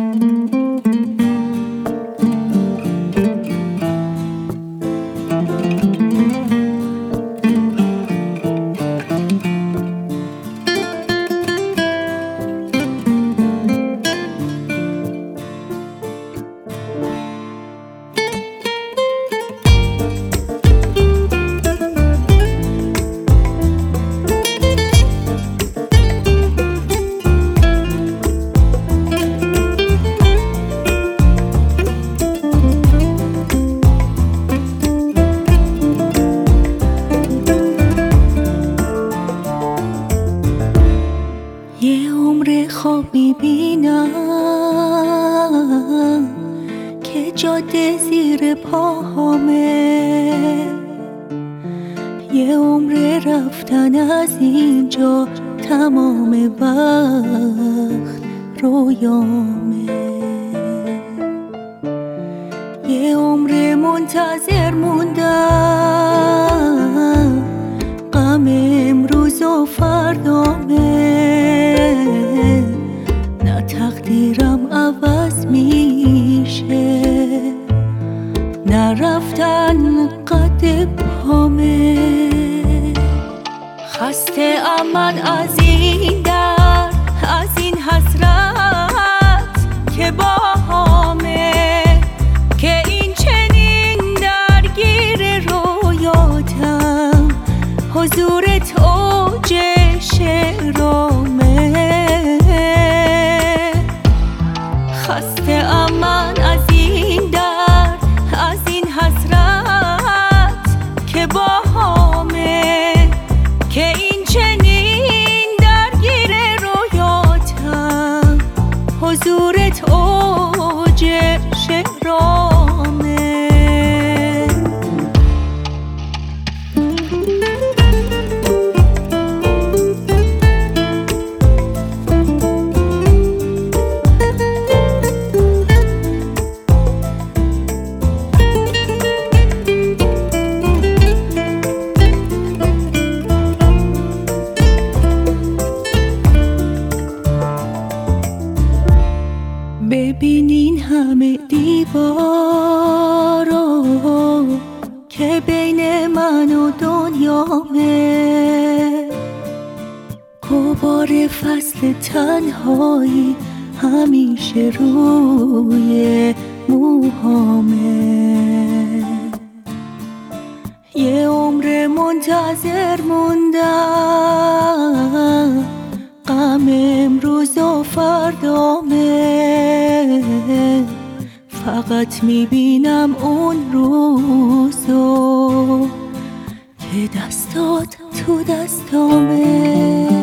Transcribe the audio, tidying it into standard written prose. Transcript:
یه عمر خواب میبینم که جاده زیر پاهامه، یه عمر رفتن از اینجا تمام وقت رویامه، یه عمر منتظر موندم غم امروز و فردامه، نه تقدیرم عوض میشه نه رفتن قد پامه. خسته ام من از این درد، از این حسرت که باهامه، که این چنین درگیر رویاتم حضورت اوج شعرامه. خسته ام من از این درد، از این حسرت که باهامه، که این چنین درگیر رویاتم حضورت اوج شعرامه. ببینین همه دیوارو که بین من و دنیامه، غبار فصل تنهایی همیشه روی موهامه، یه عمر منتظر موندم غم امروز و فردامه، فقط میبینم اون روزو که دستات تو دستامه.